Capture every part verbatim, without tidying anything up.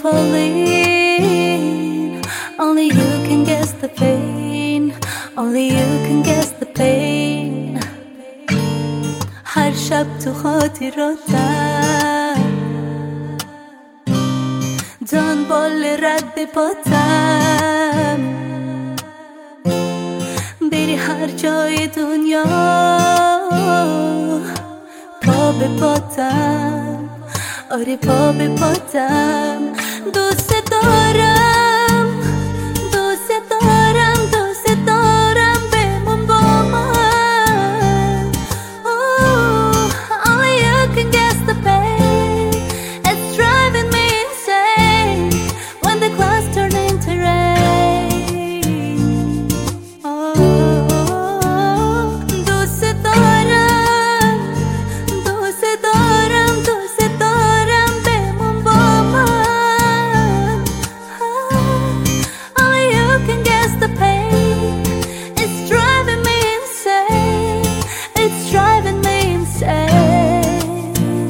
falling. Only you can guess the pain. Only you can guess the pain. هر شب تو خاطراتم دنبال رد پاتم، بری هر جای دنیا پا به پاتم، آره پا به پاتم. دوست دارم دوست دارم دوست دارم بمون با من. Oh, only you can guess the pain. It's driving me insane when the clouds turn into rain. Oh, دوست دارم دوست دارم دوست دارم بمون با من. Only you can guess the pain. It's driving me insane. It's driving me insane.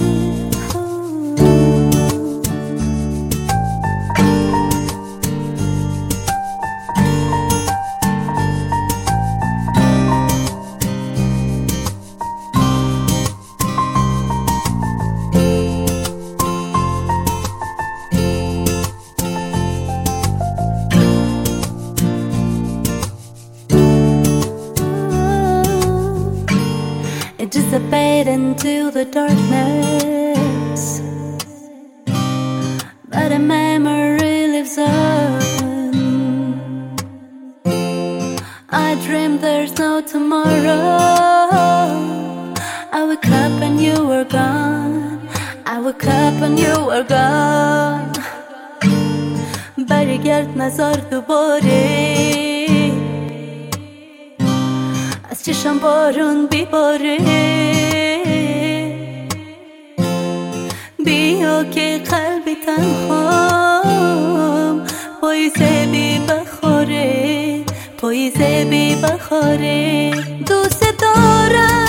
It dissipated into the darkness, but a memory lives on. I dream there's no tomorrow. I woke up and you were gone. I woke up and you were gone. برگرد نزار دوباره، از چشم بارون بیباره. بیا که قلبی تنهام پاییزه بی بخاره، پاییزه بی بخاره. دوست دارم